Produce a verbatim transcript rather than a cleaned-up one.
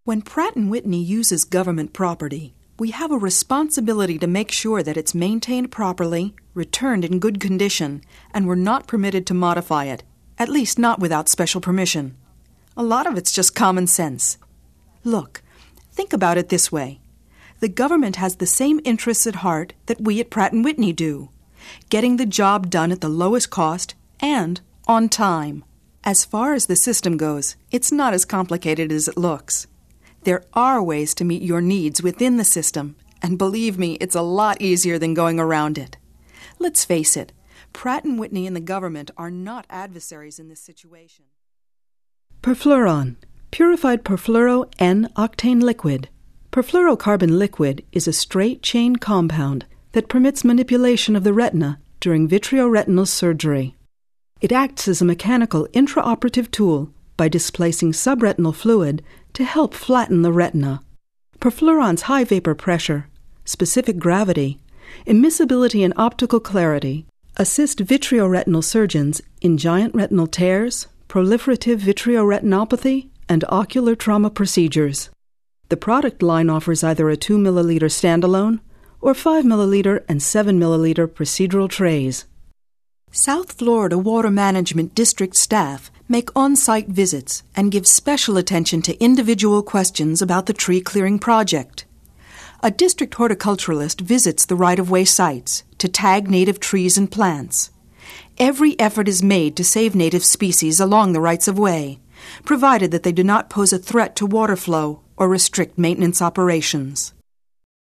When Pratt and Whitney uses government property, we have a responsibility to make sure that it's maintained properly, returned in good condition, and we're not permitted to modify it, at least not without special permission. A lot of it's just common sense. Look, think about it this way. The government has the same interests at heart that we at Pratt and Whitney do, getting the job done at the lowest cost and on time. As far as the system goes, it's not as complicated as it looks. There are ways to meet your needs within the system, and believe me, it's a lot easier than going around it. Let's face it, Pratt and Whitney and the government are not adversaries in this situation. Perfluoron, purified perfluoro N-octane liquid. Perfluorocarbon liquid is a straight-chain compound that permits manipulation of the retina during vitreoretinal surgery. It acts as a mechanical intraoperative tool by displacing subretinal fluid to help flatten the retina. Perfluoron's high vapor pressure, specific gravity, immiscibility and optical clarity assist vitreoretinal surgeons in giant retinal tears, proliferative vitreoretinopathy, and ocular trauma procedures. The product line offers either a two milliliter standalone or five milliliter and seven milliliter procedural trays. South Florida Water Management District staff make on-site visits and give special attention to individual questions about the tree clearing project. A district horticulturalist visits the right-of-way sites to tag native trees and plants. Every effort is made to save native species along the rights-of-way, provided that they do not pose a threat to water flow or restrict maintenance operations.